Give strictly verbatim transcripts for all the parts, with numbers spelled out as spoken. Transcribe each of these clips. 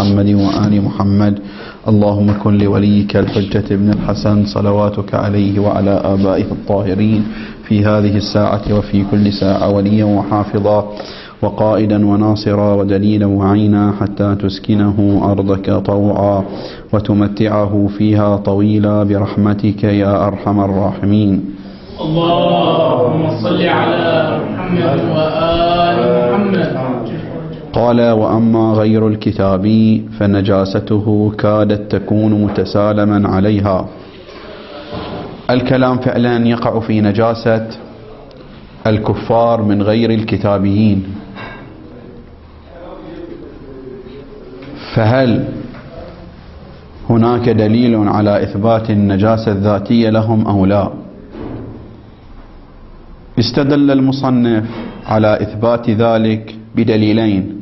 محمد وآل محمد. اللهم كن لوليك الحجة ابن الحسن صلواتك عليه وعلى آبائه الطاهرين في هذه الساعة وفي كل ساعة وليا وحافظا وقائدا وناصرا ودليلا وعينا حتى تسكنه أرضك طوعا وتمتعه فيها طويلا برحمتك يا أرحم الراحمين. اللهم صل على محمد وآل محمد. قال: وأما غير الكتابي فنجاسته كادت تكون متسالما عليها. الكلام فعلا يقع في نجاسة الكفار من غير الكتابيين، فهل هناك دليل على إثبات النجاسة الذاتية لهم أو لا؟ استدل المصنف على إثبات ذلك بدليلين: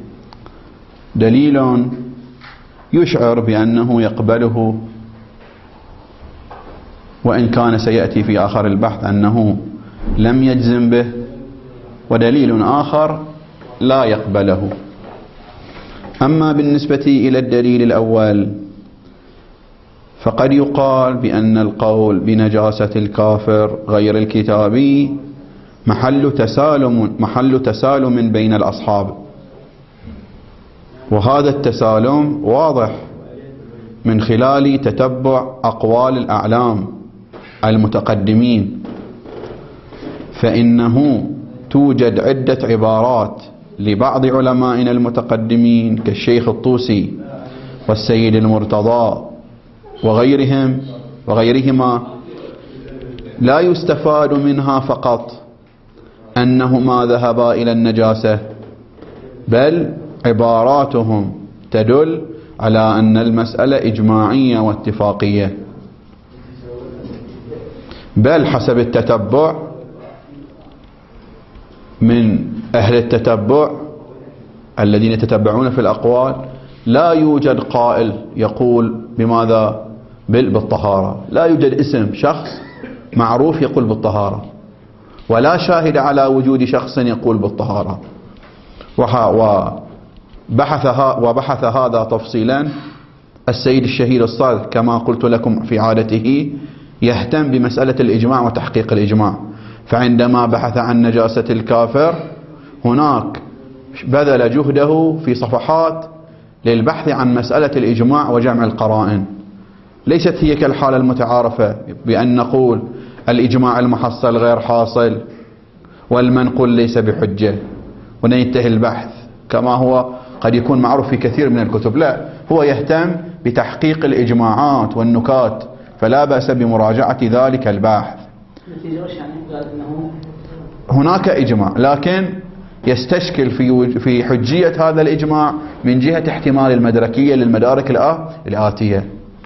دليل يشعر بأنه يقبله وإن كان سيأتي في آخر البحث أنه لم يجزم به، ودليل آخر لا يقبله. أما بالنسبة إلى الدليل الأول فقد يقال بأن القول بنجاسة الكافر غير الكتابي محل تسالم محل تسالم بين الأصحاب، وهذا التسالم واضح من خلال تتبع أقوال الأعلام المتقدمين، فإنه توجد عدة عبارات لبعض علمائنا المتقدمين كالشيخ الطوسي والسيد المرتضى وغيرهم وغيرهما لا يستفاد منها فقط أنهما ذهبا إلى النجاسة، بل عباراتهم تدل على أن المسألة إجماعية واتفاقية، بل حسب التتبع من أهل التتبع الذين يتتبعون في الأقوال لا يوجد قائل يقول بماذا؟ بالطهارة. لا يوجد اسم شخص معروف يقول بالطهارة، ولا شاهد على وجود شخص يقول بالطهارة. وبحث وبحث هذا تفصيلا السيد الشهيد الصادق كما قلت لكم في عادته يهتم بمسألة الإجماع وتحقيق الإجماع، فعندما بحث عن نجاسة الكافر هناك بذل جهده في صفحات للبحث عن مسألة الإجماع وجمع القرائن. ليست هي كالحالة المتعارفة بأن نقول الإجماع المحصل غير حاصل والمنقول ليس بحجة وننتهي البحث كما هو قد يكون معروف في كثير من الكتب. لا، هو يهتم بتحقيق الإجماعات والنكات، فلا بأس بمراجعة ذلك البحث. هناك إجماع، لكن يستشكل في في حجية هذا الإجماع من جهة احتمال المدركية للمدارك الآتية.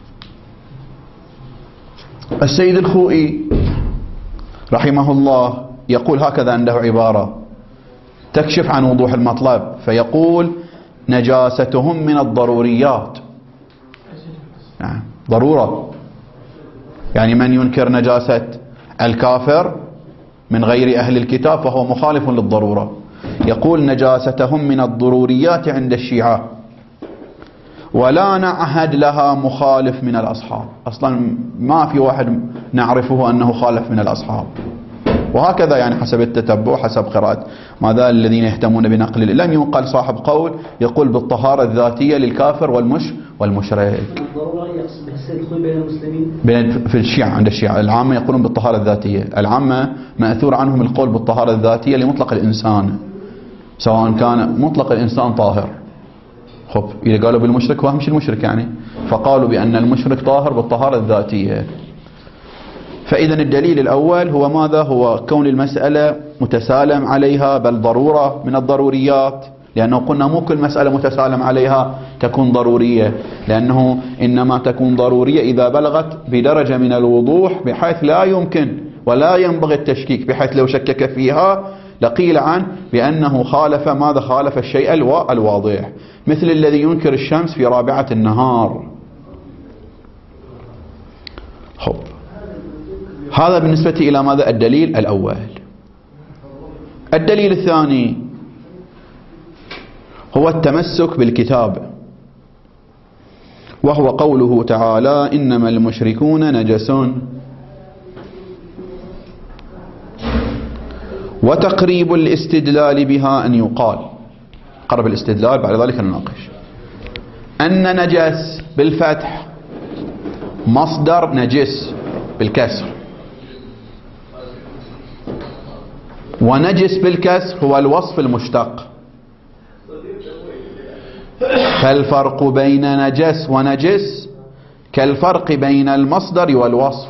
السيد الخوئي رحمه الله يقول هكذا، عنده عبارة تكشف عن وضوح المطلب، فيقول: نجاستهم من الضروريات. يعني ضرورة، يعني من ينكر نجاسة الكافر من غير أهل الكتاب فهو مخالف للضرورة. يقول: نجاستهم من الضروريات عند الشيعة، ولا نعهد لها مخالف من الأصحاب. أصلا ما في واحد نعرفه أنه خالف من الأصحاب. وهكذا يعني حسب التتبع حسب قراءة ماذا الذين يهتمون بنقل، لم ينقل صاحب قول يقول بالطهارة الذاتية للكافر والمش والمشرك. الضرورة يقصد بها السيد الخوئي بين المسلمين؟ بين في الشيعة، عند الشيعة العامة يقولون بالطهارة الذاتية. العامة مأثور عنهم القول بالطهارة الذاتية لمطلق الإنسان، سواء كان مطلق الإنسان طاهر. خب إذا قالوا بالمشرك وهم مش المشرك يعني، فقالوا بأن المشرك طاهر بالطهارة الذاتية. فإذا الدليل الأول هو ماذا؟ هو كون المسألة متسالم عليها، بل ضرورة من الضروريات، لأنه قلنا مو كل مسألة متسالم عليها تكون ضرورية، لأنه إنما تكون ضرورية إذا بلغت بدرجة من الوضوح بحيث لا يمكن ولا ينبغي التشكيك، بحيث لو شكك فيها لقيل عنه بأنه خالف ماذا؟ خالف الشيء الواضح، مثل الذي ينكر الشمس في رابعة النهار. خب هذا بالنسبة إلى ماذا؟ الدليل الأول. الدليل الثاني هو التمسك بالكتاب وهو قوله تعالى إنما المشركون نجس. وتقريب الاستدلال بها أن يقال، قرب الاستدلال بعد ذلك نناقش، أن نجس بالفتح مصدر نجس بالكسر، ونجس بالكسر هو الوصف المشتق. فالفرق بين نجس ونجس كالفرق بين المصدر والوصف،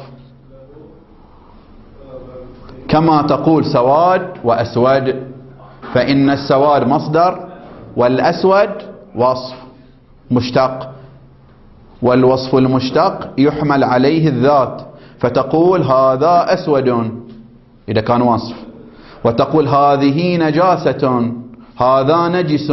كما تقول سواد وأسود، فإن السواد مصدر والأسود وصف مشتق، والوصف المشتق يحمل عليه الذات، فتقول هذا أسود إذا كان وصف، وتقول هذه نجاسة هذا نجس،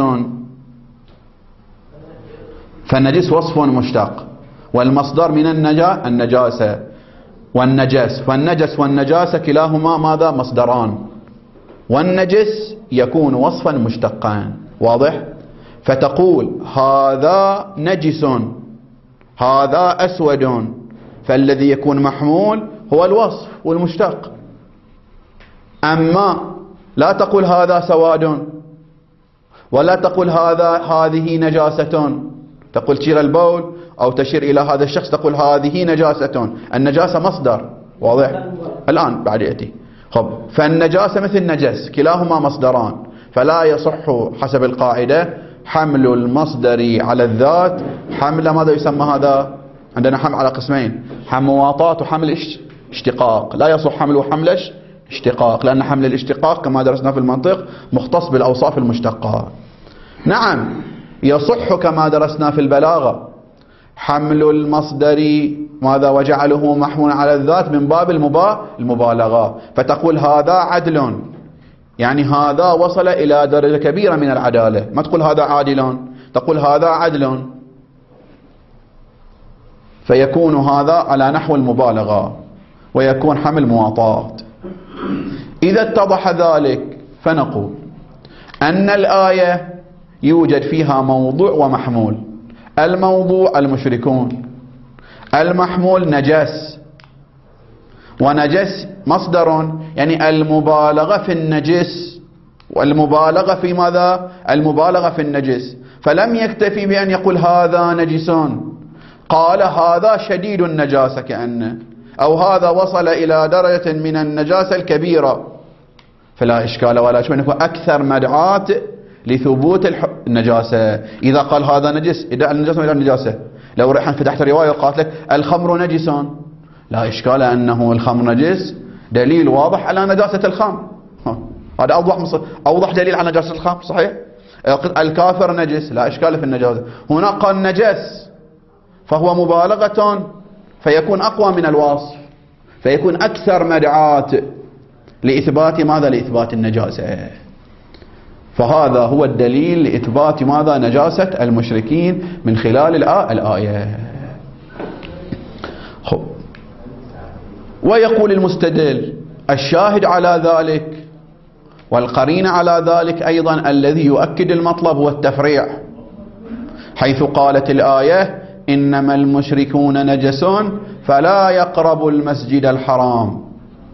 فالنجس وصف مشتق، والمصدر من النجا النجاسة والنجس، فالنجس والنجاسة كلاهما ماذا؟ مصدران، والنجس يكون وصفا مشتقا. واضح؟ فتقول هذا نجس هذا أسود، فالذي يكون محمول هو الوصف والمشتق. أما لا تقول هذا سواد، ولا تقول هذا هذه نجاسة، تقول تشير البول أو تشير إلى هذا الشخص تقول هذه نجاسة، النجاسة مصدر. واضح؟ الآن بعد يأتي. خب، فالنجاسة مثل نجس كلاهما مصدران، فلا يصح حسب القاعدة حمل المصدر على الذات حمل ماذا يسمى هذا؟ عندنا حمل على قسمين، حمل مواطات وحمل اشتقاق. لا يصح حمله حمل اشتقاق، لأن حمل الاشتقاق كما درسنا في المنطق مختص بالأوصاف المشتقة. نعم يصح كما درسنا في البلاغة حمل المصدر ماذا وجعله محمولا على الذات من باب المبالغة، فتقول هذا عدل، يعني هذا وصل إلى درجة كبيرة من العدالة، ما تقول هذا عادل، تقول هذا عدل، فيكون هذا على نحو المبالغة ويكون حمل مواطاة. إذا اتضح ذلك فنقول أن الآية يوجد فيها موضوع ومحمول. الموضوع المشركون، المحمول نجس، ونجس مصدر يعني المبالغة في النجس، والمبالغة في ماذا؟ المبالغة في النجس. فلم يكتفي بأن يقول هذا نجس، قال هذا شديد النجاسة كأنه، أو هذا وصل إلى درجة من النجاسة الكبيرة، فلا إشكال ولا شيء، أكثر مدعاة لثبوت النجاسة. إذا قال هذا نجس، إذا النجاسة إلى النجاسة، لو رحنا فتحت رواية وقالت لك الخمر نجس، لا إشكال أنه الخمر نجس، دليل واضح على نجاسة الخمر، هذا أوضح أوضح دليل على نجاسة الخمر. صحيح؟ الكافر نجس، لا إشكال في النجاسة. هنا قال نجس فهو مبالغة، فيكون أقوى من الوصف، فيكون أكثر مدعاة لإثبات ماذا؟ لإثبات النجاسة. فهذا هو الدليل لإثبات ماذا؟ نجاسة المشركين من خلال الآية. خب، ويقول المستدل الشاهد على ذلك والقرين على ذلك أيضا الذي يؤكد المطلب هو التفريع، حيث قالت الآية إنما المشركون نجس فلا يقربوا المسجد الحرام،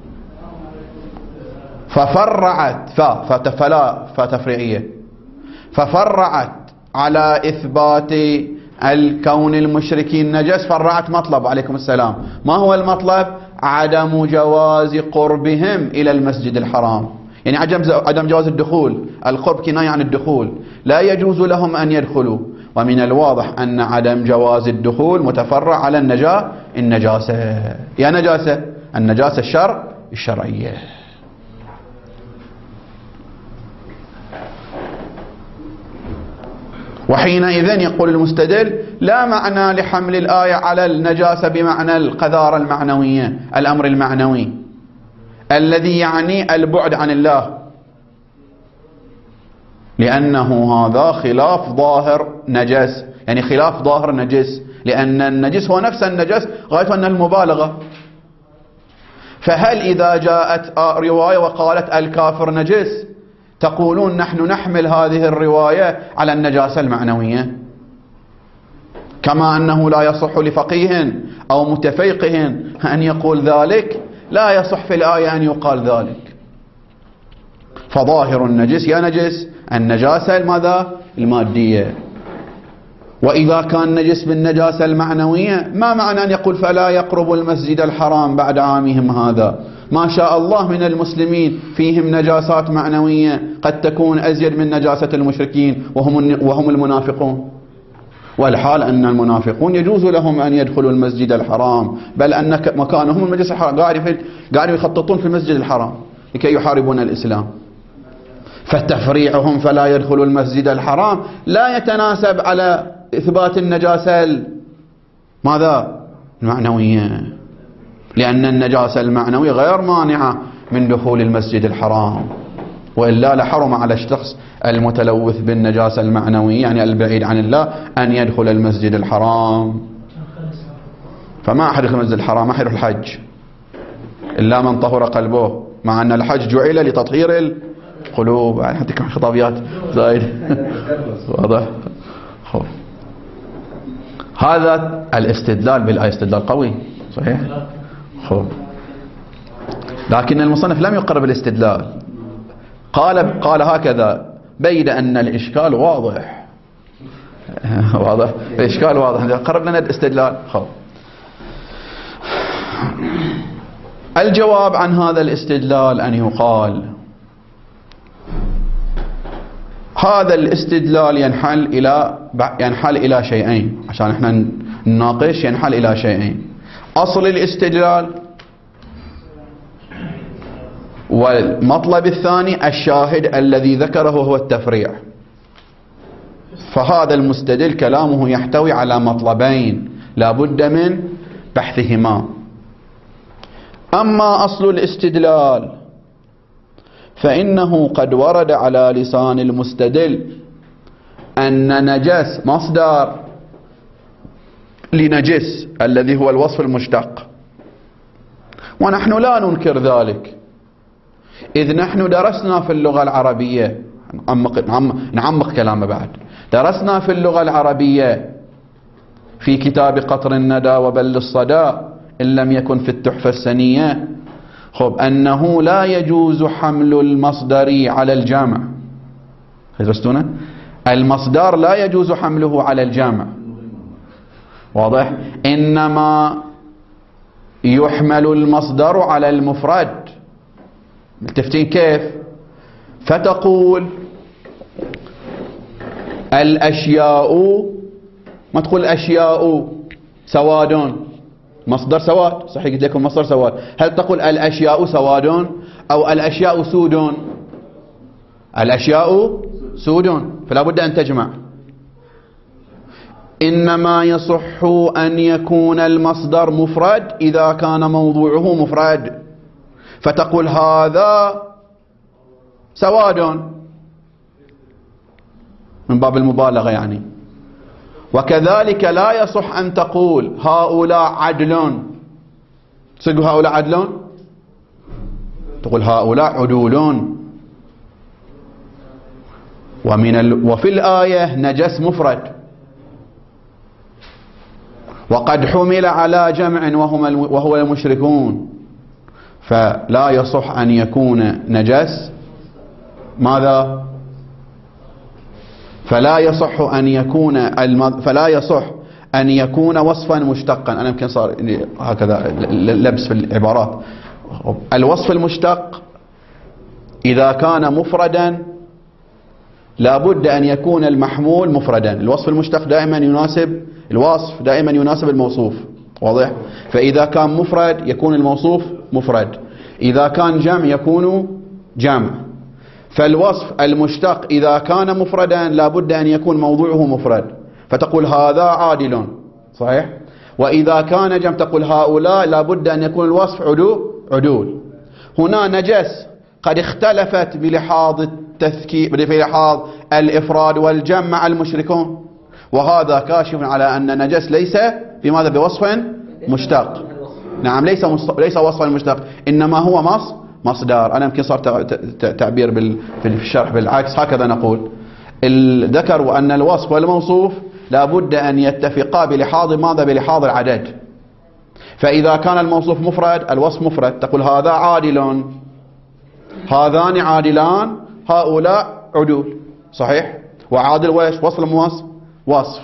ففرعت فلا فتفريعية، ففرعت على إثبات الكون المشركين نجس، فرعت مطلب. عليكم السلام. ما هو المطلب؟ عدم جواز قربهم إلى المسجد الحرام، يعني عدم جواز الدخول. القرب كناية عن الدخول، لا يجوز لهم أن يدخلوا، ومن الواضح أن عدم جواز الدخول متفرع على النجاة النجاسة. يا نجاسة النجاسة الشرع الشرعية. وحينئذ يقول المستدل لا معنى لحمل الآية على النجاسة بمعنى القذارة المعنوية، الأمر المعنوي الذي يعني البعد عن الله، لأنه هذا خلاف ظاهر نجس، يعني خلاف ظاهر نجس، لأن النجس هو نفس النجس غاية أن المبالغة. فهل إذا جاءت رواية وقالت الكافر نجس تقولون نحن نحمل هذه الرواية على النجاسة المعنوية كما أنه لا يصح لفقيه أو متفقه أن يقول ذلك، لا يصح في الآية أن يقال ذلك. فظاهر النجس يا نجس النجاسة الماذا؟ المادية. وإذا كان نجس بالنجاسة المعنوية، ما معنى أن يقول فلا يقرب المسجد الحرام بعد عامهم هذا؟ ما شاء الله من المسلمين فيهم نجاسات معنوية قد تكون أزيد من نجاسة المشركين وهم وهم المنافقون، والحال أن المنافقون يجوز لهم أن يدخلوا المسجد الحرام، بل أن مكانهم المسجد الحرام، قاعدوا يخططون في المسجد الحرام لكي يحاربون الإسلام. فتفريعهم فلا يدخلوا المسجد الحرام لا يتناسب على إثبات النجاسة ماذا؟ المعنوية، لأن النجاسة المعنوية غير مانعة من دخول المسجد الحرام، وإلا لحرم على الشخص المتلوث بالنجاسة المعنوية يعني البعيد عن الله أن يدخل المسجد الحرام. فما أحد يدخل المسجد الحرام، ما أحد يروح الحج إلا من طهر قلبه، مع أن الحج جعل لتطهير القلوب. يعني حتى كم خطابيات زايد واضح. هذا الاستدلال بالآية استدلال قوي صحيح. خب. لكن المصنف لم يقرب الاستدلال، قال قال هكذا بيد أن الإشكال واضح. واضح الإشكال واضح، قرب لنا الاستدلال. خب. الجواب عن هذا الاستدلال أن يقال هذا الاستدلال ينحل إلى ينحل إلى شيئين، عشان احنا نناقش ينحل إلى شيئين. أصل الاستدلال، والمطلب الثاني الشاهد الذي ذكره هو التفريع. فهذا المستدل كلامه يحتوي على مطلبين لا بد من بحثهما. أما أصل الاستدلال فإنه قد ورد على لسان المستدل أن نجس مصدر لنجس الذي هو الوصف المشتق، ونحن لا ننكر ذلك، إذ نحن درسنا في اللغة العربية، نعمق, نعمق كلامه بعد، درسنا في اللغة العربية في كتاب قطر الندى وبل الصدى إن لم يكن في التحفة السنية، خب أنه لا يجوز حمل المصدر على الجامع. درستونا المصدر لا يجوز حمله على الجامع، واضح؟ إنما يحمل المصدر على المفرد. ملتفتين كيف؟ فتقول الأشياء، ما تقول أشياء سواد، مصدر سواد صحيح، قلت لكم مصدر سواد. هل تقول الأشياء سواد أو الأشياء سود؟ الأشياء سود، فلا بد أن تجمع. إنما يصح أن يكون المصدر مفرد إذا كان موضوعه مفرد، فتقول هذا سواد من باب المبالغة يعني. وكذلك لا يصح أن تقول هؤلاء عدل، تقول هؤلاء عدل، تقول هؤلاء عدول. ومن ال... وفي الآية نجس مفرد، وقد حمل على جمع وهم الم... وهو المشركون، فلا يصح أن يكون نجس ماذا؟ فلا يصح أن يكون الم... فلا يصح أن يكون وصفا مشتقا. أنا يمكن صار هكذا لبس في العبارات. الوصف المشتق إذا كان مفردا لا بد أن يكون المحمول مفردا. الوصف المشتق دائما يناسب الوصف، دائما يناسب الموصوف، واضح؟ فإذا كان مفرد يكون الموصوف مفرد، إذا كان جمع يكون جمع. فالوصف المشتق إذا كان مفردا لا بد أن يكون موضوعه مفرد، فتقول هذا عادل صحيح. وإذا كان جمع تقول هؤلاء لا بد أن يكون الوصف عدول عدول. هنا نجس قد اختلفت بلحاظ التذكير بلحاظ الإفراد والجمع مع المشركون، وهذا كاشف على أن نجس ليس بماذا؟ بوصف مشتق. نعم ليس ليس وصفا مشتق، إنما هو مص مصدر. أنا يمكن صار تعبير في الشرح بالعكس، هكذا نقول. ذكروا أن الوصف والموصوف لابد أن يتفقا بلحاظ ماذا؟ بلحاظ العدد. فإذا كان الموصوف مفرد الوصف مفرد، تقول هذا عادل، هذان عادلان، هؤلاء عدول، صحيح؟ وعادل ويش؟ وصل موصف وصف.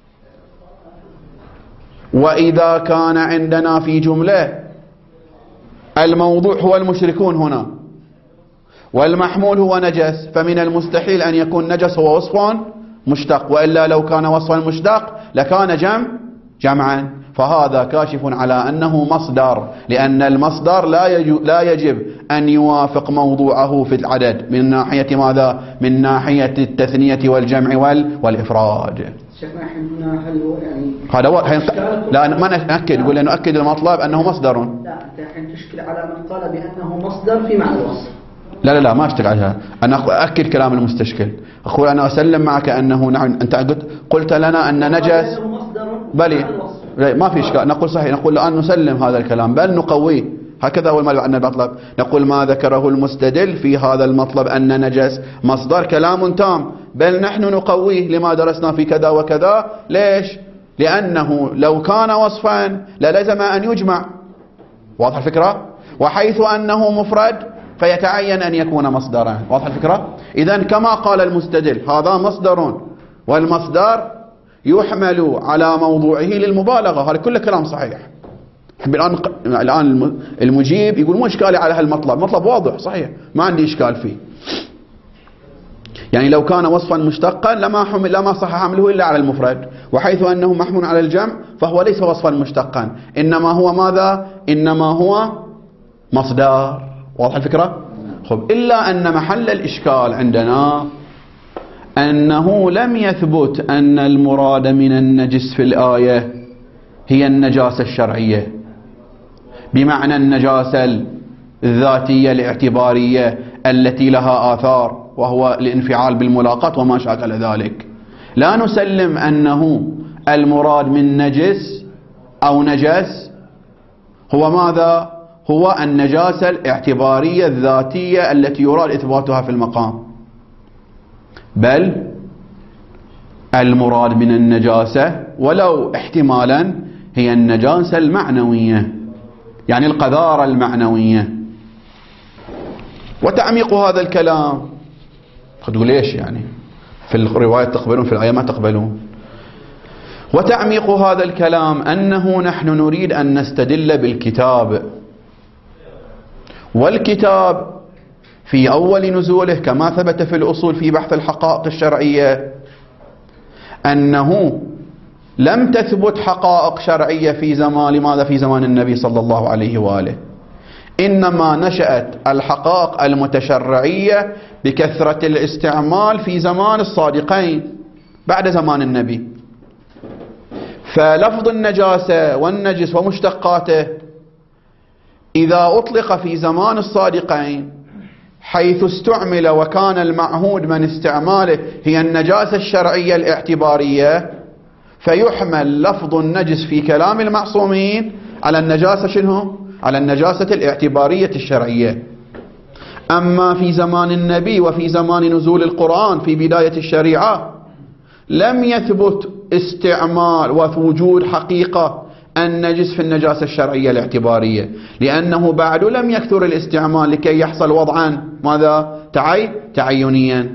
وإذا كان عندنا في جملة الموضوع هو المشركون هنا والمحمول هو نجس، فمن المستحيل أن يكون نجس هو وصف مشتق، وإلا لو كان وصفا مشتق لكان جمع جمعا، فهذا كاشف على أنه مصدر، لأن المصدر لا يجب, لا يجب أن يوافق موضوعه في العدد من ناحية ماذا؟ من ناحية التثنية والجمع والإفراد. شيخنا احنا هل هو يعني هذا هو حين... لا ما نأكد، نقول نؤكد المطلب أنه مصدر. لا أنت الحين تشكل على من قال بأنه مصدر في معنى الوصف. لا لا لا ما اشتغل عليها، أنا أأكد كلام المستشكل، أقول أنا أسلم معك أنه نحن أنت قلت قلت لنا أن نجس بلي ما في إشكال، نقول صحيح، نقول الآن نسلم هذا الكلام بل نقويه، هكذا هو المطلب. نقول ما ذكره المستدل في هذا المطلب أن نجس مصدر كلام تام، بل نحن نقويه لما درسنا في كذا وكذا. ليش؟ لأنه لو كان وصفا للزم أن يجمع، واضح الفكرة؟ وحيث أنه مفرد فيتعين أن يكون مصدرا، واضح الفكرة؟ إذن كما قال المستدل هذا مصدر، والمصدر يحمل على موضوعه للمبالغة، هذا كله كلام صحيح. الآن الآن المجيب يقول مو إشكالي على هالمطلب، مطلب واضح صحيح ما عندي إشكال فيه. يعني لو كان وصفا مشتقا لما حمل لما صح حمله إلا على المفرد، وحيث أنه محمول على الجمع فهو ليس وصفا مشتقا، إنما هو ماذا؟ إنما هو مصدر، واضح الفكرة؟ خب إلا أن محل الإشكال عندنا أنه لم يثبت أن المراد من النجس في الآية هي النجاسة الشرعية بمعنى النجاسة الذاتية الاعتبارية التي لها آثار وهو الانفعال بالملاقات وما شاكل ذلك. لا نسلم أنه المراد من نجس أو نجس هو ماذا؟ هو النجاسة الاعتبارية الذاتية التي يراد إثباتها في المقام، بل المراد من النجاسة ولو احتمالا هي النجاسة المعنوية، يعني القذارة المعنوية. وتعميق هذا الكلام تقول ليش يعني في الرواية تقبلون في الآية ما تقبلون. وتعميق هذا الكلام أنه نحن نريد أن نستدل بالكتاب، والكتاب في أول نزوله كما ثبت في الأصول في بحث الحقائق الشرعية أنه لم تثبت حقائق شرعية في زمان لماذا في زمان النبي صلى الله عليه وآله، إنما نشأت الحقائق المتشرعية بكثرة الاستعمال في زمان الصادقين بعد زمان النبي. فلفظ النجاسة والنجس ومشتقاته إذا أطلق في زمان الصادقين حيث استعمل وكان المعهود من استعماله هي النجاسة الشرعية الاعتبارية، فيحمل لفظ النجس في كلام المعصومين على النجاسة شنو؟ على النجاسة الاعتبارية الشرعية. أما في زمان النبي وفي زمان نزول القرآن في بداية الشريعة لم يثبت استعمال ووجود حقيقة النجس في النجاسة الشرعية الاعتبارية، لأنه بعد لم يكثر الاستعمال لكي يحصل وضعا ماذا؟ تعي تعينيا.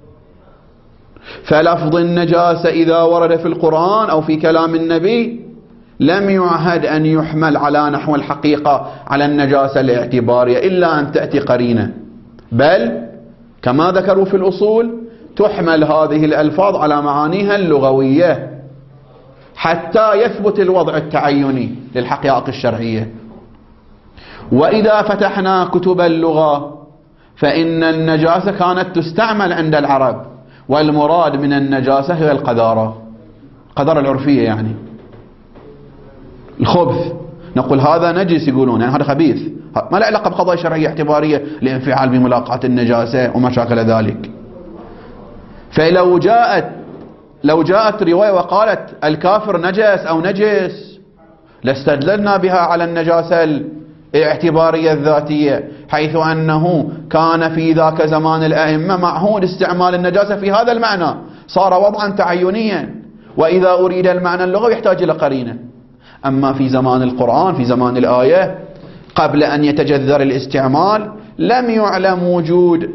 فلفظ النجاسة إذا ورد في القرآن أو في كلام النبي لم يعهد أن يحمل على نحو الحقيقة على النجاسة الاعتبارية إلا أن تأتي قرينة، بل كما ذكروا في الأصول تحمل هذه الألفاظ على معانيها اللغوية حتى يثبت الوضع التعيني للحقائق الشرعية. وإذا فتحنا كتب اللغة فإن النجاسة كانت تستعمل عند العرب، والمراد من النجاسة هي القذارة، القذارة العرفية يعني الخبث. نقول هذا نجس يقولون يعني هذا خبيث، ما له علاقة بقضايا شرعية اعتبارية لانفعال بملاقاة النجاسة وما شاكل ذلك. فلو جاءت لو جاءت رواية وقالت الكافر نجس أو نجس لاستدللنا بها على النجاسة الاعتبارية الذاتية، حيث أنه كان في ذاك زمان الأئمة معهود استعمال النجاسة في هذا المعنى، صار وضعا تعينيا. وإذا أريد المعنى اللغوي يحتاج إلى قرينة. أما في زمان القرآن، في زمان الآية، قبل أن يتجذر الاستعمال لم يعلم وجود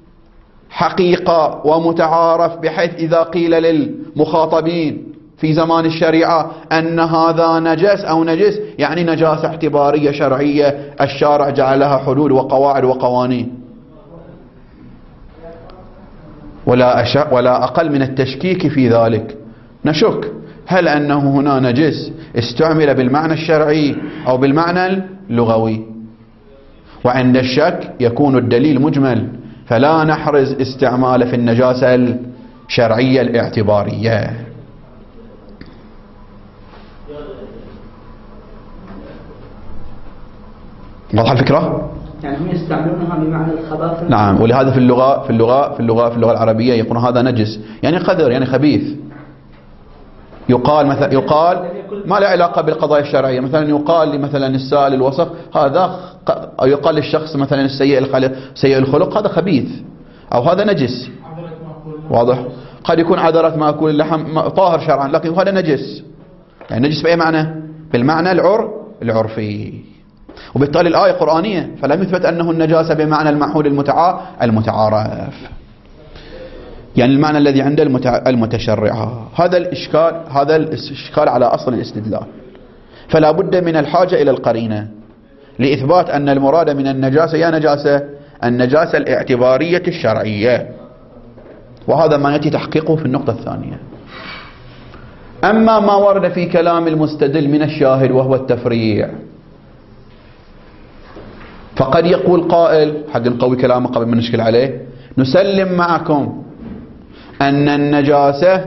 حقيقة ومتعارف، بحيث إذا قيل للمخاطبين في زمان الشريعة أن هذا نجس أو نجس، يعني نجاسة اعتبارية شرعية الشارع جعلها حدود وقواعد وقوانين، ولا, أش... ولا أقل من التشكيك في ذلك. نشك هل أنه هنا نجس استعمل بالمعنى الشرعي أو بالمعنى اللغوي، وعند الشك يكون الدليل مجمل، فلا نحرز استعماله في النجاسة الشرعية الاعتبارية. واضح الفكرة؟ يعني هم يستعملونها بمعنى الخباثة. نعم، ولهذا في اللغة في اللغة في اللغة في اللغة العربية يقولون هذا نجس، يعني قذر، يعني خبيث. يقال مثلا يقال ما له علاقة بالقضايا الشرعية، مثلا يقال مثلا السائل الوسخ هذا، أو يقال للشخص مثلا السيء الخلق سيء الخلق هذا خبيث أو هذا نجس. واضح؟ قد يكون عذرة مأكول اللحم طاهر شرعا، لكن هذا نجس، يعني نجس بأي معنى؟ بالمعنى العر العرفي. وبالتالي الآية قرآنية، فلم يثبت أنه النجاسة بمعنى المعهود المتعا المتعارف، يعني المعنى الذي عند المتع... المتشرعة. هذا الإشكال هذا الإشكال على أصل الاستدلال، فلا بد من الحاجة إلى القرينة لإثبات أن المراد من النجاسة يا نجاسة النجاسة الاعتبارية الشرعية، وهذا ما يأتي تحقيقه في النقطة الثانية. أما ما ورد في كلام المستدل من الشاهد وهو التفريع، فقد يقول قائل، حق نقوي كلامه قبل ما نشكل عليه، نسلم معكم أن النجاسة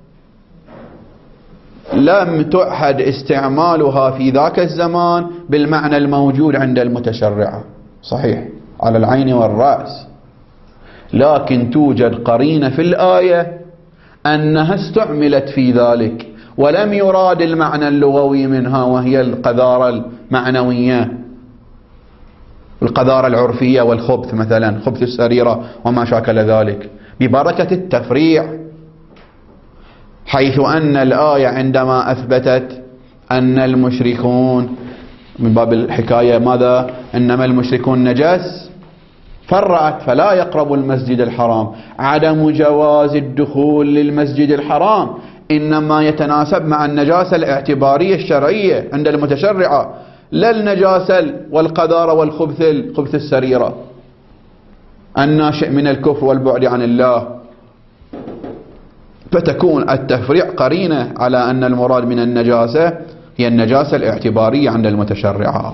لم تعهد استعمالها في ذاك الزمان بالمعنى الموجود عند المتشرعة، صحيح على العين والرأس، لكن توجد قرينة في الآية أنها استعملت في ذلك ولم يراد المعنى اللغوي منها، وهي القذارة المعنوية، القذارة العرفية والخبث، مثلا خبث السريرة وما شاكل ذلك، ببركة التفريع، حيث أن الآية عندما أثبتت أن المشركون من باب الحكاية ماذا؟ إنما المشركون نجس، فرعت فلا يقرب المسجد الحرام. عدم جواز الدخول للمسجد الحرام إنما يتناسب مع النجاسة الاعتبارية الشرعية عند المتشرعة، لا النجاسة والقذارة والخبث خبث السريرة الناشئ من الكفر والبعد عن الله. فتكون التفريع قرينة على أن المراد من النجاسة هي النجاسة الاعتبارية عند المتشرعة.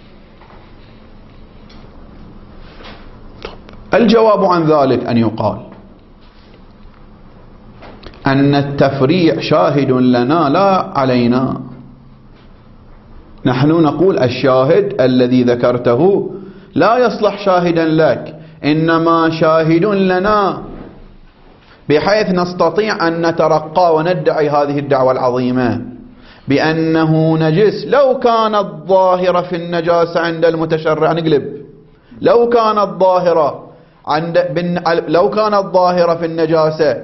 الجواب عن ذلك أن يقال أن التفريع شاهد لنا لا علينا. نحن نقول الشاهد الذي ذكرته لا يصلح شاهدا لك، إنما شاهد لنا، بحيث نستطيع أن نترقى وندعي هذه الدعوة العظيمة بأنه نجس لو كانت ظاهرة في النجاسة عند المتشرع. نقلب، لو كانت ظاهرة عند لو كانت ظاهرة في النجاسة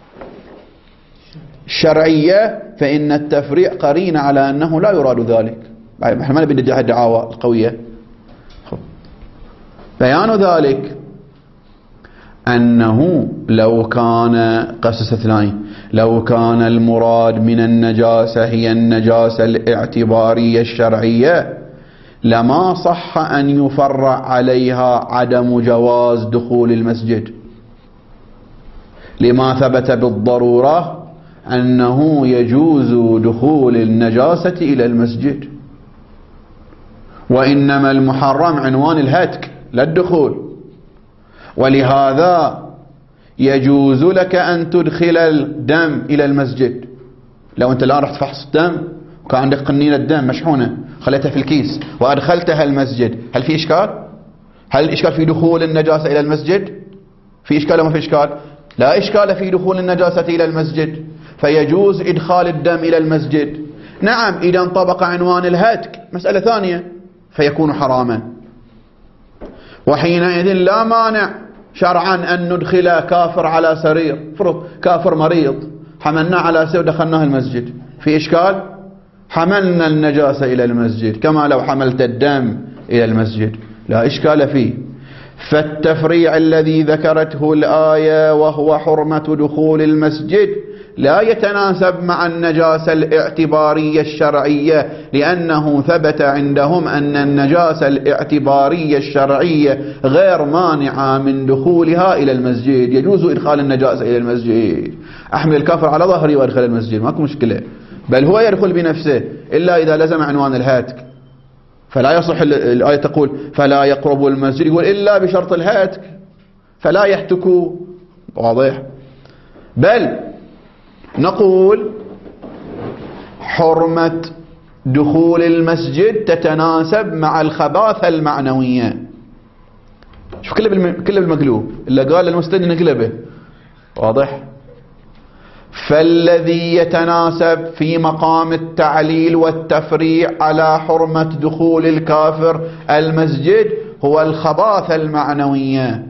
الشرعية فإن التفريع قرين على أنه لا يراد ذلك. احنا ما نبي ندعي الدعوة القوية. بيان ذلك أنه لو كان قصص اثنين لو كان المراد من النجاسة هي النجاسة الاعتبارية الشرعية لما صح أن يفرع عليها عدم جواز دخول المسجد، لما ثبت بالضرورة أنه يجوز دخول النجاسة إلى المسجد، وإنما المحرم عنوان الهتك لا الدخول. ولهذا يجوز لك أن تدخل الدم إلى المسجد. لو أنت الآن رحت فحص الدم وكان عندك قنينة دم مشحونة خليتها في الكيس وأدخلتها المسجد، هل في إشكال؟ هل الإشكال في دخول النجاسة إلى المسجد؟ في إشكال أو ما في إشكال؟ لا إشكال في دخول النجاسة إلى المسجد، فيجوز إدخال الدم إلى المسجد. نعم إذا انطبق عنوان الهتك مسألة ثانية فيكون حراما، وحينئذ لا مانع شرعا أن ندخل كافر على سرير، فرض كافر مريض حملناه على سير ودخلناه المسجد، في إشكال؟ حملنا النجاسة إلى المسجد كما لو حملت الدم إلى المسجد، لا إشكال فيه. فالتفريع الذي ذكرته الآية وهو حرمة دخول المسجد لا يتناسب مع النجاسة الاعتبارية الشرعية، لأنه ثبت عندهم أن النجاسة الاعتبارية الشرعية غير مانعة من دخولها إلى المسجد، يجوز إدخال النجاسة إلى المسجد. أحمل الكافر على ظهري وأدخل المسجد ماكو مشكلة، بل هو يدخل بنفسه إلا إذا لزم عنوان الهاتك، فلا يصح. الآية تقول فلا يقربوا المسجد، يقول إلا بشرط الهاتك فلا يهتكوا، واضح؟ بل نقول حرمة دخول المسجد تتناسب مع الخباثة المعنوية. شوف كله بالم... كله بالمقلوب، اللي قال المستدين نقلبه، واضح؟ فالذي يتناسب في مقام التعليل والتفريع على حرمة دخول الكافر المسجد هو الخباثة المعنوية،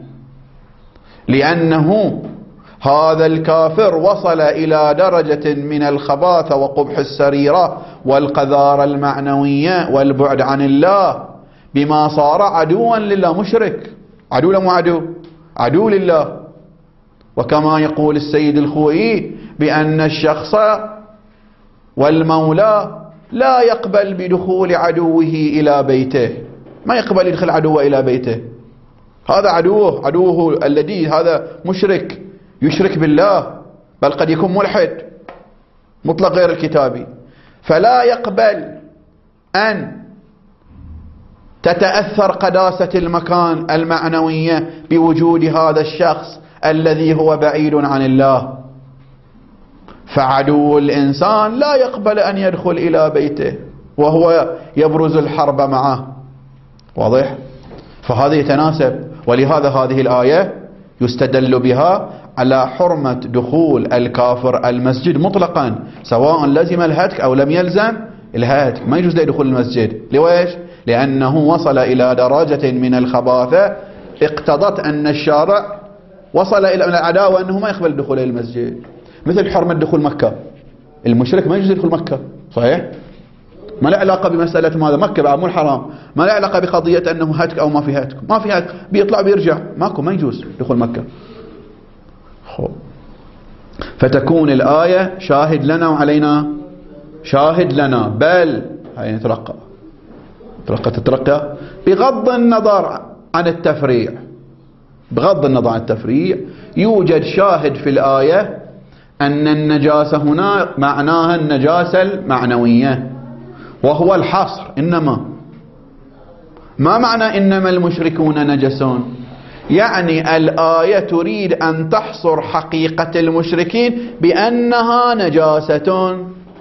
لأنه هذا الكافر وصل إلى درجة من الخباثة وقبح السريرة والقذارة المعنوية والبعد عن الله بما صار عدوا لله، مشرك، عدو لا مو عدو، عدو لله. وكما يقول السيد الخوئي بأن الشخص والمولى لا يقبل بدخول عدوه إلى بيته، ما يقبل يدخل عدوه إلى بيته، هذا عدوه، عدوه الذي هذا مشرك يشرك بالله، بل قد يكون ملحد مطلق غير الكتابي، فلا يقبل أن تتأثر قداسة المكان المعنوية بوجود هذا الشخص الذي هو بعيد عن الله. فعدو الإنسان لا يقبل أن يدخل إلى بيته وهو يبرز الحرب معه، واضح؟ فهذا يتناسب، ولهذا هذه الآية يستدل بها على حرمة دخول الكافر المسجد مطلقا، سواء لزم الهتك أو لم يلزم الهتك، ما يجوز له دخول المسجد. ليش؟ لأنه وصل إلى درجة من الخباثة اقتضت أن الشارع وصل إلى العداوة أنه ما يقبل دخول المسجد، مثل حرمة دخول مكة، المشرك ما يجوز يدخل مكة، صحيح؟ ما له علاقة بمسألة ماذا مكة بقى مو الحرام، ما له علاقة بقضية أنه هتك أو ما في هتك، ما في هتك، بيطلع بيرجع، ماكو، ما يجوز دخول مكة. خب. فتكون الآية شاهد لنا وعلينا شاهد لنا، بل هاي نترقى ترقى تترقى بغض النظر عن التفريع، بغض النظر عن التفريع يوجد شاهد في الآية أن النجاسة هنا معناها النجاسة المعنوية وهو الحصر. إنما ما معنى إنما المشركون نجسون؟ يعني الآية تريد أن تحصر حقيقة المشركين بأنها نجاسة.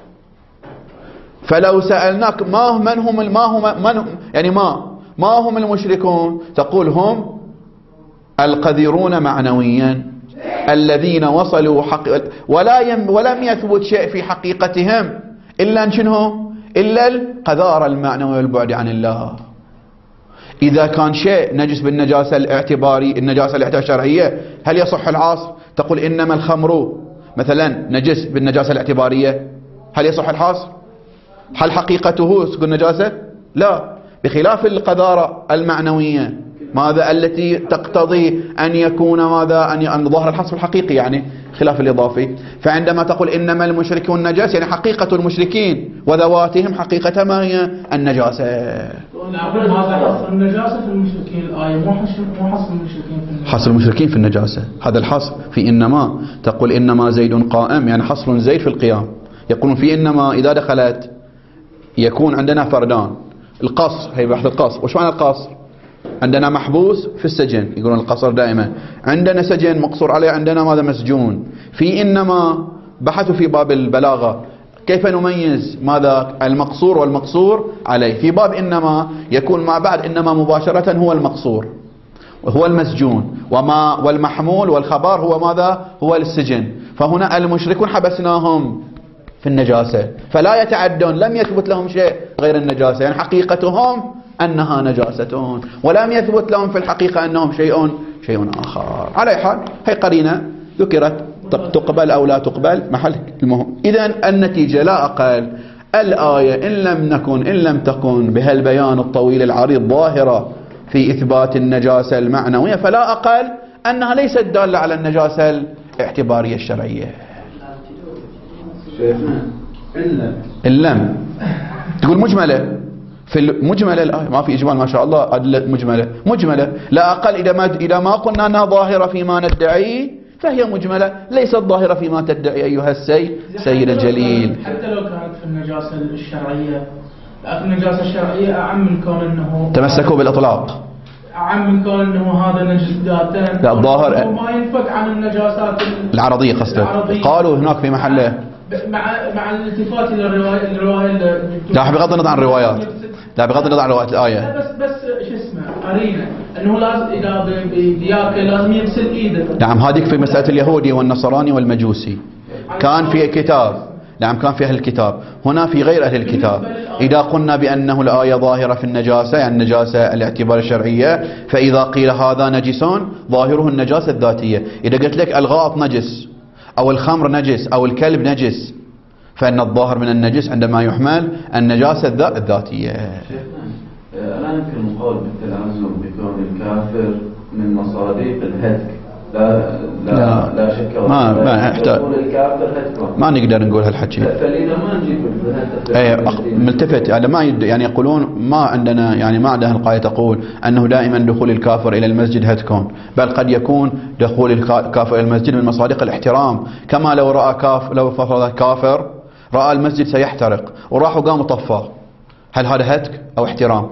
فلو سألناك ما من هم ما هم من يعني ما ما هم المشركون، تقول هم القذرون معنويا الذين وصلوا حق ولا يم ولم يثبت شيء في حقيقتهم إلا شنو؟ إلا القذارة المعنوية والبعد عن الله. إذا كان شيء نجس بالنجاسة الاعتباري النجاسة الاعتبارية الشرعية، هل يصح العصر؟ تقول إنما الخمر مثلا نجس بالنجاسة الاعتبارية، هل يصح الحصر؟ هل حقيقته تكون نجاسة؟ لا، بخلاف القذارة المعنوية ماذا التي تقتضي أن يكون ماذا أن ظهر الحصر الحقيقي، يعني خلاف الإضافي. فعندما تقول إنما المشركون نجاس يعني حقيقة المشركين وذواتهم حقيقة ما هي النجاسة. نقول هذا حصر النجاسة في المشركين، الآية مو حصر المشركين في النجاسة. حصر المشركين في النجاسة، هذا الحصر في إنما. تقول إنما زيد قائم يعني حصر زيد في القيام. يقولون في إنما إذا دخلت يكون عندنا فردان، القصر هي بحث القصر. وش معنى القصر؟ عندنا محبوس في السجن، يقولون القصر دائما، عندنا سجن مقصور عليه، عندنا ماذا مسجون. في إنما بحثوا في باب البلاغة كيف نميز ماذا المقصور والمقصور عليه. في باب إنما يكون ما بعد إنما مباشرة هو المقصور وهو المسجون، وما والمحمول والخبر هو ماذا هو السجن. فهنا المشركون حبسناهم في النجاسة فلا يتعدون، لم يثبت لهم شيء غير النجاسة، يعني حقيقتهم أنها نجاسة ولم يثبت لهم في الحقيقة أنهم شيء شيء آخر. على حال هي قرينة ذكرت تقبل أو لا تقبل محل المهم. إذن النتيجة لا أقل الآية إن لم نكن إن لم تكن بهالبيان الطويل العريض ظاهرة في إثبات النجاسة المعنوية فلا أقل أنها ليست دالة على النجاسة الاعتبارية الشرعية. شيخنا إن لم تقول مجملة في المجملة الآية ما في إجمال ما شاء الله أدلة مجملة مجملة لا أقل إذا ما إذا ما قلنا أنها ظاهرة فيما ندعي فهي مجملة ليست ظاهرة فيما تدعي أيها السيد سيد الجليل. حتى لو كانت في النجاسة الشرعية لكن النجاسة الشرعية أعم من كون أنه تمسكوا بالإطلاق أعم من كون أنه هذا نجس ذاتا لا الظاهر ما ينفك عن النجاسات العرضية قصدك قالوا هناك في محله مع مع الالتفات الى الروايه الروايه لا بغض النظر عن الروايات لا بغض النظر عن روايات الآية بس بس شو اسمه قرينه انه لازم اذا بياكل لازم يغسل ايده. نعم هذيك في مسألة اليهودي والنصراني والمجوسي كان في كتاب نعم كان في أهل الكتاب هنا في غير أهل الكتاب. إذا قلنا بأنه الآية ظاهرة في النجاسة يعني النجاسة الاعتبار الشرعية فإذا قيل هذا نجسون ظاهره النجاسة الذاتية. إذا قلت لك الغائط نجس أو الخمر نجس أو الكلب نجس فإن الظاهر من النجس عندما يحمل النجاسة الذاتية. لا يمكن القول بالتلازم بكون الكافر من مصادق الهتك لا لا لا, لا شك ما ما يحتاج ما نقدر نقول هالحكي فلذا ما نجيب اي ملتفت يعني ما يد يعني يقولون ما عندنا يعني ما عندنا القاعده تقول انه دائما دخول الكافر الى المسجد هتكون بل قد يكون دخول الكافر الى المسجد من مصادق الاحترام كما لو راى كاف لو فرض كافر راى المسجد سيحترق وراح وقام طفاه هل هذا هتك او احترام؟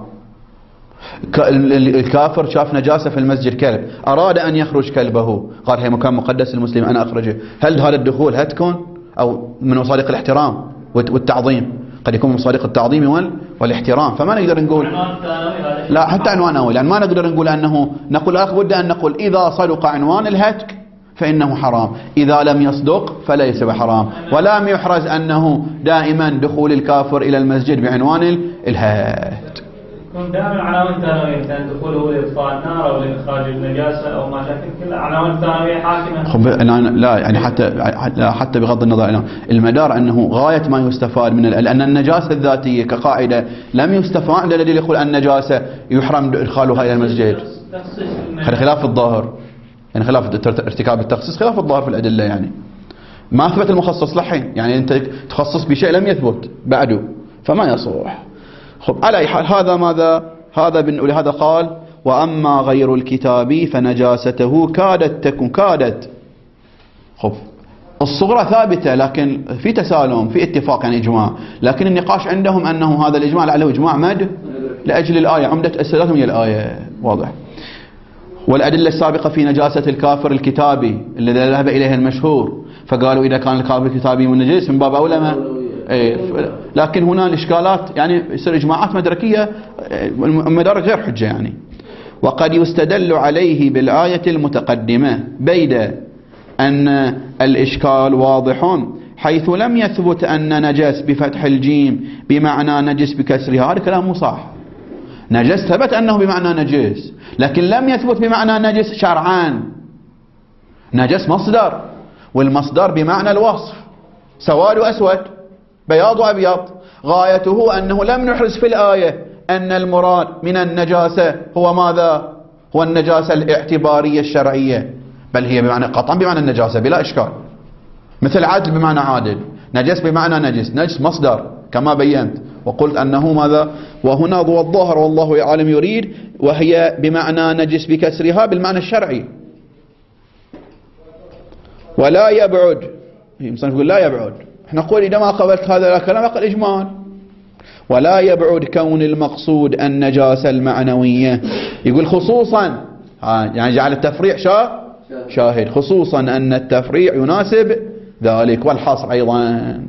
الكافر شاف نجاسة في المسجد كلب أراد أن يخرج كلبه قال هي مكان مقدس للمسلم أنا أخرجه هل هذا الدخول هتكون أو من مصادق الاحترام والتعظيم قد يكون من مصادق التعظيم والاحترام فما نقدر نقول لا حتى عنوان أول يعني ما نقدر نقول أنه نقول أخ بد أن نقول إذا صدق عنوان الهتك فإنه حرام إذا لم يصدق فليس بحرام ولم يحرز أنه دائما دخول الكافر إلى المسجد بعنوان الهتك كون دائما عناوين ثانوية كان دخوله لإطفاء النار أو لإخراج النجاسة أو ما شابه كلها عناوين ثانوية حاكمة. لا يعني حتى حتى بغض النظر المدار أنه غاية ما يستفاد من لأن النجاسة الذاتية كقاعدة لم يستفاد الذي يقول النجاسة يحرم إدخالها إلى المسجد. هذا خلاف الظاهر يعني خلاف ارتكاب التخصيص خلاف الظاهر في الأدلة يعني ما أثبت المخصص لحين يعني أنت تخصص بشيء لم يثبت بعده فما يصح. خب على أي حال هذا ماذا هذا لهذا قال وأما غير الكتاب فنجاسته كادت تكون كادت خب الصغرى ثابتة لكن في تسالم في اتفاق يعني إجماع لكن النقاش عندهم أنه هذا الإجماع لعله إجماع مد لأجل الآية عمدة أسئلتهم هي الآية واضح. والأدلة السابقة في نجاسة الكافر الكتابي الذي ذهب إليه المشهور فقالوا إذا كان الكافر الكتابي من نجس من باب أولى ما إيه لكن هنا الإشكالات يعني يصير إجماعات مدركية مدارك غير حجة يعني. وقد يستدل عليه بالآية المتقدمة بيد أن الإشكال واضح حيث لم يثبت أن نجس بفتح الجيم بمعنى نجس بكسرها هذا كلام مو صح. نجس ثبت أنه بمعنى نجس لكن لم يثبت بمعنى نجس شرعان. نجس مصدر والمصدر بمعنى الوصف سواد وأسود بياض وأبيض غايته أنه لم نحرز في الآية أن المراد من النجاسة هو ماذا هو النجاسة الاعتبارية الشرعية بل هي بمعنى قطعا بمعنى النجاسة بلا إشكال مثل عادل بمعنى عادل نجس بمعنى نجس نجس مصدر كما بينت وقلت أنه ماذا وهنا هو الظاهر والله يعلم يريد وهي بمعنى نجس بكسرها بالمعنى الشرعي. ولا يبعد مثلا يقول لا يبعد احنا نقول إذا ما قبلت هذا الكلام أقل إجمال. ولا يبعد كون المقصود النجاسة المعنوية يقول خصوصا يعني جعل التفريع شا شاهد خصوصا أن التفريع يناسب ذلك والحصر أيضا.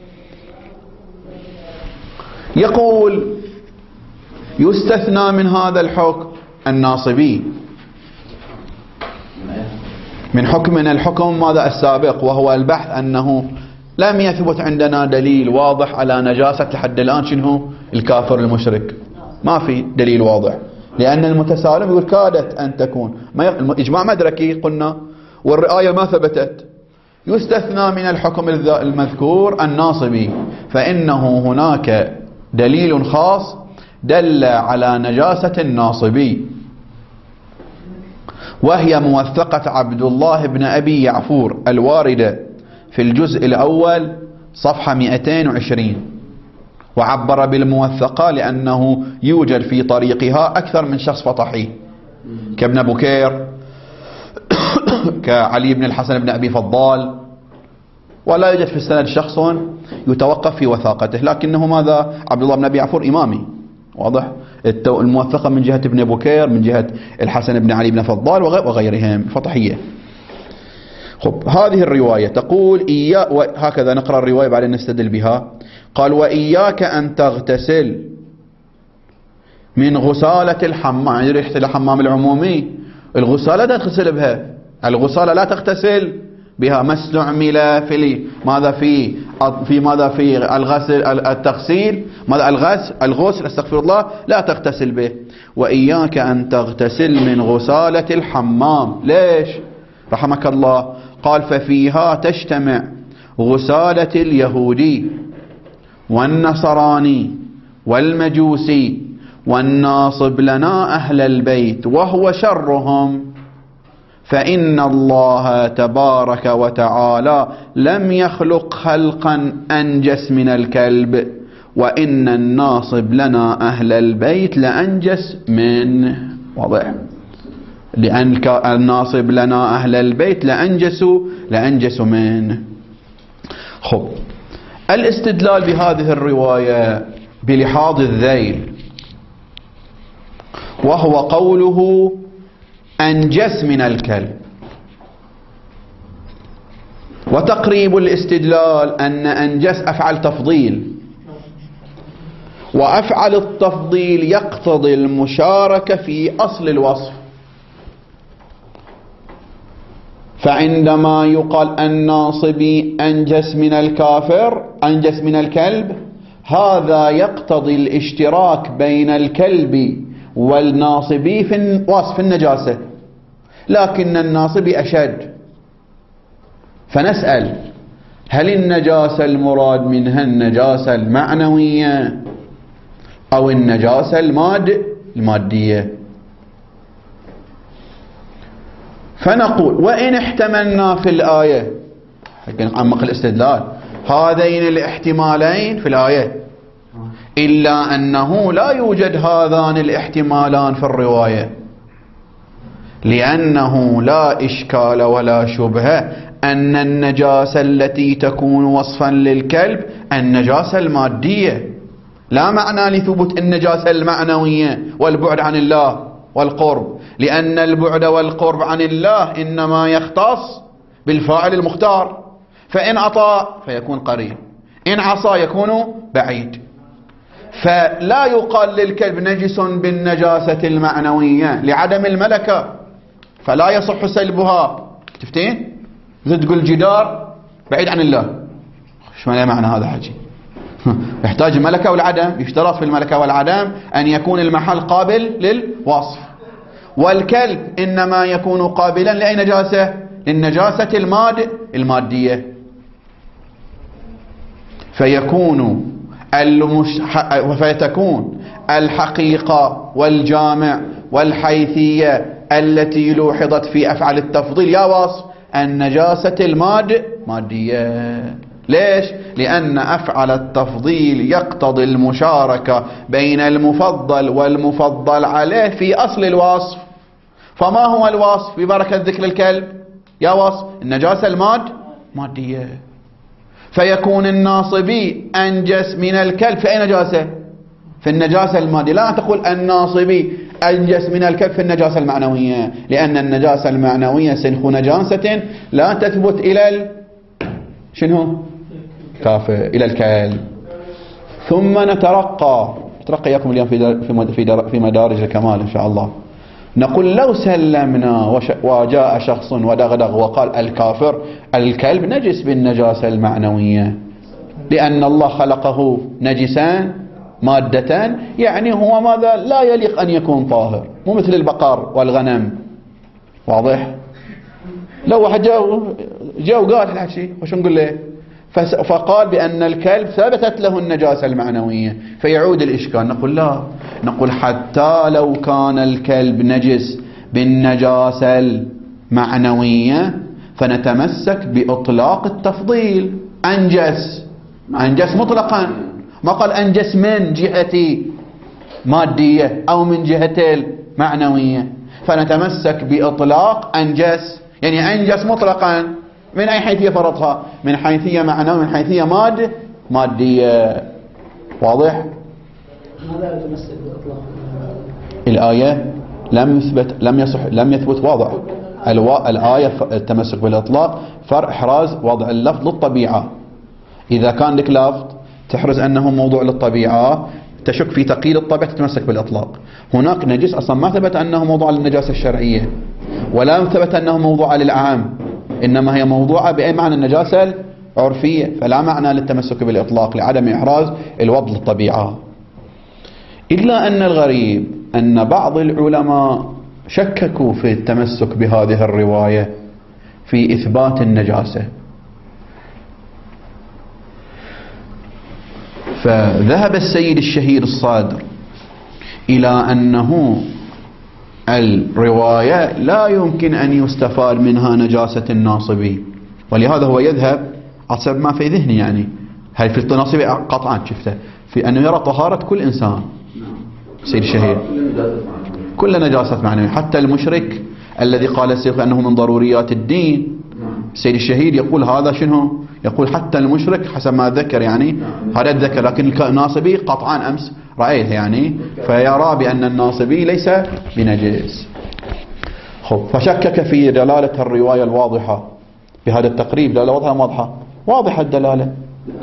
يقول يستثنى من هذا الحكم الناصبي من حكمنا الحكم ماذا السابق وهو البحث أنه لم يثبت عندنا دليل واضح على نجاسة لحد الآن شنو الكافر المشرك ما في دليل واضح لأن المتسالم يقول كادت أن تكون ما إجماع مدركي قلنا والرآية ما ثبتت يستثنى من الحكم المذكور الناصبي، فإنه هناك دليل خاص دل على نجاسة الناصبي، وهي موثقة عبد الله بن أبي يعفور الواردة في الجزء الأول صفحة مئتين وعشرين، وعبر بالموثقة لأنه يوجد في طريقها أكثر من شخص فطحي كابن بكير كعلي بن الحسن بن أبي فضال، ولا يوجد في السند شخص يتوقف في وثاقته، لكنه ماذا؟ عبد الله بن أبي يعفور إمامي واضح، الموثقة من جهة ابن بكير، من جهة الحسن بن علي بن فضال وغيرهم فطحية. خب هذه الرواية تقول إيا، وهكذا نقرأ الرواية بعدين نستدل بها. قال وإياك أن تغتسل من غسالة الحمام، يعني ريحة الحمام العمومي الغسالة لا تغتسل بها، الغسالة لا تغتسل بها، ما استعمل في ماذا في في ماذا في الغسل التغسيل، ماذا الغسل الغسل استغفر الله، لا تغتسل به. وإياك أن تغتسل من غسالة الحمام. ليش رحمك الله؟ قال ففيها تجتمع غسالة اليهودي والنصراني والمجوسي والناصب لنا أهل البيت وهو شرهم، فإن الله تبارك وتعالى لم يخلق خلقا أنجس من الكلب، وإن الناصب لنا أهل البيت لأنجس منه. واضح؟ لأن الناصب لنا أهل البيت لأنجسوا لأنجسوا منه. خب الاستدلال بهذه الرواية بلحاظ الذيل، وهو قوله أنجس من الكلب، وتقريب الاستدلال أن أنجس أفعل تفضيل، وأفعل التفضيل يقتضي المشاركة في أصل الوصف، فعندما يقال الناصبي أنجس من الكافر أنجس من الكلب، هذا يقتضي الاشتراك بين الكلب والناصبي في وصف النجاسة، لكن الناصبي أشد. فنسأل هل النجاسة المراد منها النجاسة المعنوية أو النجاسة الماد المادية؟ فنقول وإن احتملنا في الآية، نعمق الاستدلال، هذين الاحتمالين في الآية، إلا أنه لا يوجد هذان الاحتمالان في الرواية، لأنه لا إشكال ولا شبهة أن النجاسة التي تكون وصفا للكلب النجاسة المادية، لا معنى لثبوت النجاسة المعنوية والبعد عن الله والقرب، لأن البعد والقرب عن الله إنما يختص بالفاعل المختار، فإن أطاع فيكون قريب، إن عصى يكون بعيد. فلا يقال للكلب نجس بالنجاسة المعنوية لعدم الملكة، فلا يصح سلبها. تفتين إذا تقول جدار بعيد عن الله، ايش معنى هذا حكي؟ يحتاج الملكة والعدم، يشترط في الملكة والعدم أن يكون المحل قابل للوصف، والكلب إنما يكون قابلا لأي نجاسة؟ للنجاسة الماد المادية. فيكون المش... فيتكون الحقيقة والجامع والحيثية التي لوحظت في أفعال التفضيل يا وصف النجاسة الماد مادية. ليش؟ لأن أفعل التفضيل يقتضي المشاركة بين المفضل والمفضل عليه في أصل الوصف. فما هو الوصف ببركة ذكر الكلب يا وصف؟ النجاسة الماد مادية. فيكون الناصبي أنجس من الكلب في أي نجاسة؟ في النجاسة المادية. لا تقول الناصبي أنجس من الكلب في النجاسة المعنوية، لأن النجاسة المعنوية سنخ نجاسة لا تثبت إلى ال... شنو؟ كافة إلى الكلب. ثم نترقى نترقى إياكم اليوم في في مدارج الكمال إن شاء الله. نقول لو سلمنا وجاء شخص ودغدغ وقال الكافر الكلب نجس بالنجاسة المعنوية لأن الله خلقه نجسا مادة، يعني هو ماذا؟ لا يليق أن يكون طاهر، مو مثل البقر والغنم. واضح؟ لو واحد جاء جاء وقال الحكي وش نقول له؟ فقال بأن الكلب ثبتت له النجاسة المعنوية، فيعود الإشكال. نقول لا، نقول حتى لو كان الكلب نجس بالنجاسة المعنوية فنتمسك بإطلاق التفضيل. أنجس أنجس مطلقا، ما قال أنجس من جهة مادية أو من جهة المعنوية، فنتمسك بإطلاق أنجس، يعني أنجس مطلقا. من أي حيثية فرضها؟ من حيثية معنوية، من حيثية مادة مادية. واضح؟ ماذا يتمسك بإطلاق الآية لم يثبت لم يصح لم يثبت واضح الوا... الآية التمسك بالإطلاق فرق إحراز وضع اللفظ للطبيعة. إذا كان لك لفظ تحرز أنه موضوع للطبيعة، تشك في تقييد الطبيعة، تتمسك بالإطلاق. هناك نجس أصلا ما ثبت أنه موضوع للنجاسة الشرعية، ولا ثبت أنه موضوع للعام، إنما هي موضوعة بأي معنى النجاسة العرفية، فلا معنى للتمسك بالإطلاق لعدم إحراز الوضع للطبيعة. إلا أن الغريب أن بعض العلماء شككوا في التمسك بهذه الرواية في إثبات النجاسة، فذهب السيد الشهيد الصادر إلى أنه الرواية لا يمكن أن يستفاد منها نجاسة الناصبي، ولهذا هو يذهب حسب ما في ذهني، يعني هل في الناصبي قطعا شفته في أنه يرى طهارة كل إنسان. سيد الشهيد كل نجاسة معنوية، حتى المشرك الذي قال الشيخ أنه من ضروريات الدين. سيد الشهيد يقول هذا شنو؟ يقول حتى المشرك حسب ما ذكر، يعني هذا الذكر، لكن الناصبي قطعا أمس رأيته يعني، فيرى بأن الناصبي ليس بنجس. خب، فشكك في دلالة الرواية الواضحة بهذا التقريب. دلالة واضحة واضحة واضحة الدلالة.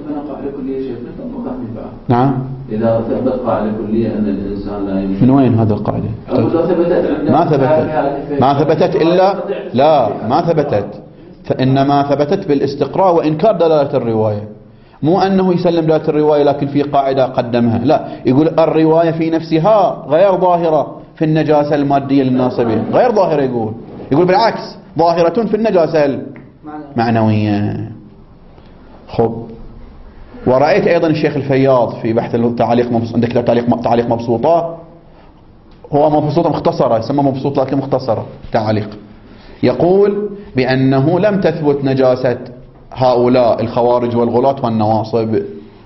نعم، إذا ثبت قاعدة كلية أن الإنسان لا يمكن. من وين هذا القاعدة؟ ما ثبتت ما ثبتت إلا لا ما ثبتت فإنما ثبتت بالاستقراء وإنكار دلالة الرواية، مو أنه يسلم دلالة الرواية لكن في قاعدة قدمها، لا، يقول الرواية في نفسها غير ظاهرة في النجاسة المادية للناصبين، غير ظاهرة. يقول يقول بالعكس ظاهرة في النجاسة المعنوية. خب، ورأيت أيضا الشيخ الفياض في بحث التعليق، عندك تعليق تعليق مبسوطة، هو مبسوطة مختصرة، يسمى مبسوط لكن مختصرة تعليق، يقول بأنه لم تثبت نجاسة هؤلاء الخوارج والغلاة والنواصب،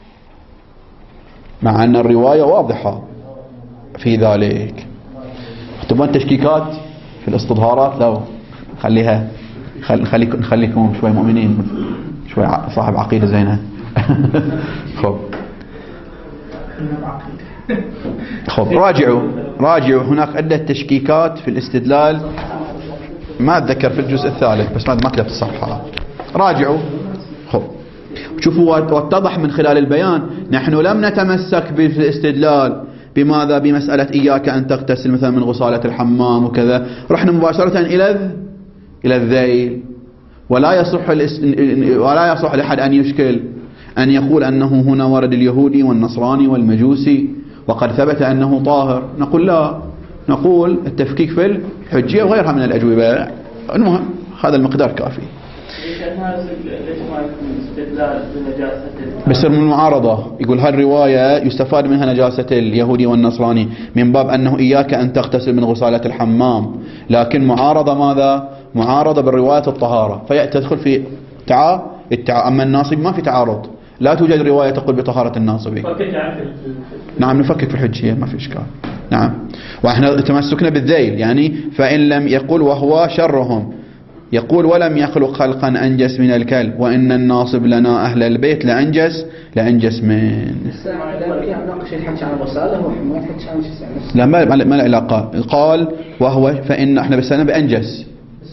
مع أن الرواية واضحة في ذلك. تبون تشكيكات في الاستظهارات؟ لو خليها خليكم نخليكم شوي مؤمنين، شوي صاحب عقيدة زينة. خب خب راجعوا راجعوا هناك عدة تشكيكات في الاستدلال، ما أتذكر في الجزء الثالث بس ما ما كتبت الصفحة، راجعوا. خب شوفوا، واتضح من خلال البيان نحن لم نتمسك بالاستدلال بماذا بمسألة إياك أن تغتسل مثلا من غسالة الحمام وكذا، رحنا مباشرة إلى إلى الذيل. ولا يصح ولا يصح لأحد أن يشكل أن يقول أنه هنا ورد اليهودي والنصراني والمجوسي وقد ثبت أنه طاهر. نقول لا، نقول التفكيك في الحجية وغيرها من الأجوبة. المهم هذا المقدار كافي. بس من المعارضة يقول هالرواية يستفاد منها نجاسة اليهودي والنصراني من باب أنه إياك أن تغتسل من غسالة الحمام، لكن معارضة ماذا؟ معارضة بالرواية الطهارة، فيتدخل في تعا التع... أما الناصب ما في تعارض، لا توجد رواية تقول بطهارة الناصبي. نعم، نفكك في الحجية ما في إشكال. نعم، وإحنا تمسكنا بالذيل، يعني فإن لم يقول وهو شرهم، يقول ولم يخلق خلقا أنجس من الكلب وإن الناصب لنا أهل البيت لأنجس لأنجس من. لا، ما ما له علاقة. قال وهو فإن احنا بسنا بأنجس.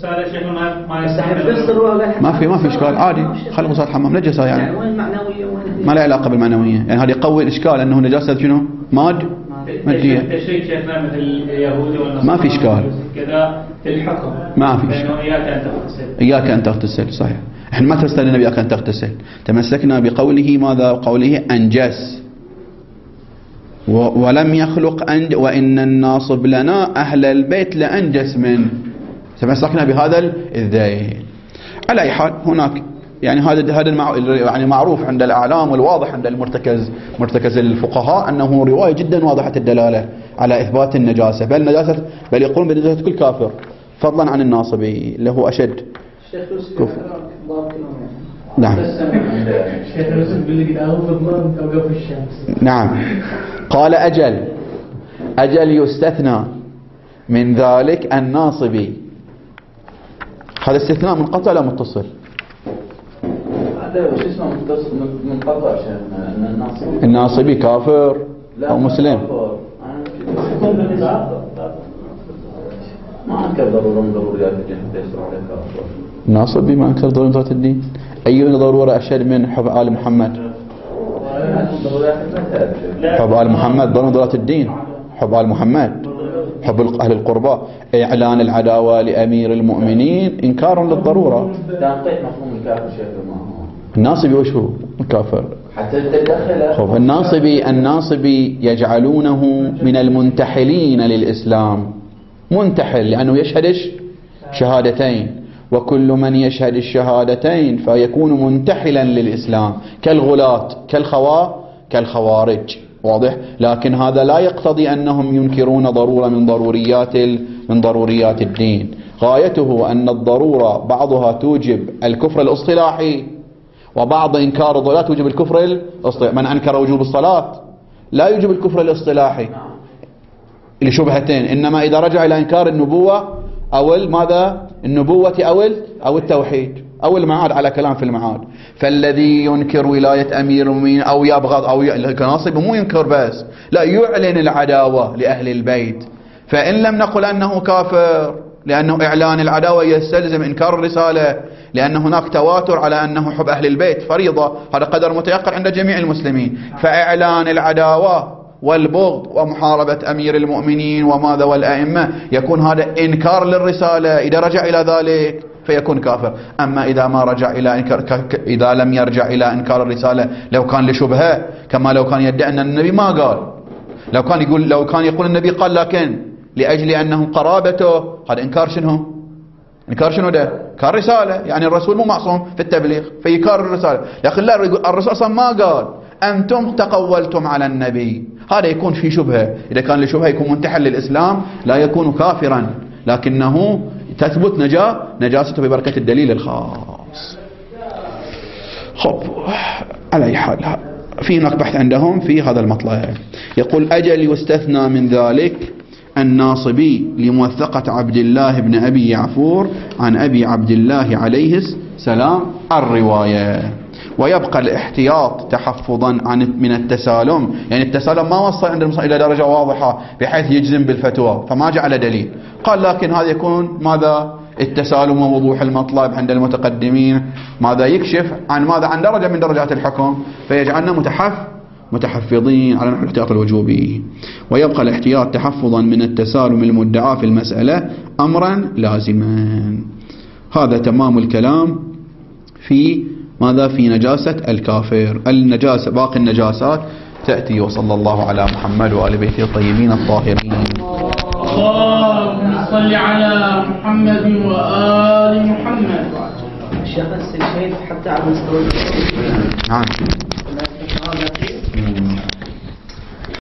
ما في ما في إشكال عادي، خلق غسالة الحمام نجسة يعني. ما له علاقة بالمعنوية، يعني هذا يقوي الإشكال أنه نجاسة شنو؟ ماد مادية. التشريك شيخنا مثل اليهود والنصارى ما في إشكال كذا في الحكم، ما في إشكال. إياك أن تغتسل إياك أن تغتسل صحيح. إحنا ما تمسكنا بإياك أن تغتسل، تمسكنا بقوله ماذا؟ قوله أنجس ولم يخلق أنج وإن الناصب لنا أهل البيت لأنجس من، تمسكنا بهذا الذيل. على أي حال هناك يعني هذا هذا المع... يعني معروف عند الأعلام والواضح عند المرتكز مرتكز الفقهاء أنه رواية جدا واضحة الدلالة على إثبات النجاسة، بل نجاسة بل يقولون بنجاسة كل كافر فضلا عن الناصبي اللي هو أشد كفر. نعم. نعم. قال أجل أجل يستثنى من ذلك الناصبي. هذا استثناء منقطع ولا متصل؟ هذا وش اسمه متصل منقطع شيخنا ان الناصبي الناصبي كافر او مسلم؟ ما انكر ضروره من ضروريات الدين حتى يصير عليه كافر. الناصبي ما انكر ضرورات الدين؟ اي ضروره اشد من حب ال محمد؟ حب ال محمد ضرورات الدين، حب ال محمد، حب أهل القربى، إعلان العداوة لأمير المؤمنين إنكار للضرورة. تنقيح مفهوم الكافر شيخ ما هو الناصبي وش هو الكافر؟ حتى تدخل خب الناصبي الناصبي يجعلونه من المنتحلين للإسلام، منتحل لأنه يشهد شهادتين، وكل من يشهد الشهادتين فيكون منتحلا للإسلام كالغلاة كالخوا كالخوارج، واضح؟ لكن هذا لا يقتضي أنهم ينكرون ضرورة من ضروريات من ضروريات الدين. غايته أن الضرورة بعضها توجب الكفر الاصطلاحي، وبعض إنكار الضرورات توجب الكفر الاصطلاحي. من أنكر وجوب الصلاة لا يوجب الكفر الاصطلاحي لشبهتين، إنما إذا رجع إلى إنكار النبوة أو ماذا النبوة أو أو التوحيد أو المعاد، على كلام في المعاد. فالذي ينكر ولاية أمير المؤمنين أو يبغض أو الكناصب مو ينكر بس، لا يعلن العداوة لأهل البيت. فإن لم نقل أنه كافر لأنه إعلان العداوة يستلزم إنكار الرسالة، لأن هناك تواتر على أنه حب أهل البيت فريضة، هذا قدر متيقن عند جميع المسلمين. فإعلان العداوة والبغض ومحاربة أمير المؤمنين وماذا والأئمة يكون هذا إنكار للرسالة، إذا رجع إلى ذلك فيكون كافر. أما إذا ما رجع إلى إنكار، إذا لم يرجع إلى إنكار الرسالة لو كان لشبهة، كما لو كان يدعي أن النبي ما قال، لو كان يقول لو كان يقول النبي قال لكن لأجل أنه قرابته، هذا إنكار شنو؟ إنكار شنو ده؟ إنكار رسالة، يعني الرسول مو معصوم في التبليغ فيكار الرسالة. لكن لا، الرسول أصلا ما قال، أنتم تقولتم على النبي، هذا يكون في شبهة. إذا كان لشبهة يكون منتحل للإسلام، لا يكون كافرا، لكنه تثبت نجا نجاسته ببركة الدليل الخاص. خب على أي حال في هناك بحث عندهم في هذا المطلب. يقول أجل يستثنى من ذلك الناصبي لموثقة عبد الله بن أبي يعفور عن أبي عبد الله عليه السلام الرواية، ويبقى الاحتياط تحفظا عن من التسالم، يعني التسالم ما وصل عند المصنف إلى درجة واضحة بحيث يجزم بالفتوى فما جعل دليل، قال لكن هذا يكون ماذا التسالم ووضوح المطلب عند المتقدمين، ماذا يكشف عن ماذا عن درجة من درجات الحكم، فيجعلنا متحف متحفظين على نحو الاحتياط الوجوبي. ويبقى الاحتياط تحفظا من التسالم المدعى في المسألة أمرا لازما. هذا تمام الكلام في ماذا في نجاسة الكافر. النجاسة باقي النجاسات تأتي. وصلى الله على محمد وآل بيته الطيبين الطاهرين. اللهم صل على محمد وآل محمد. الشيخ السيد حتى على مستوى نعم.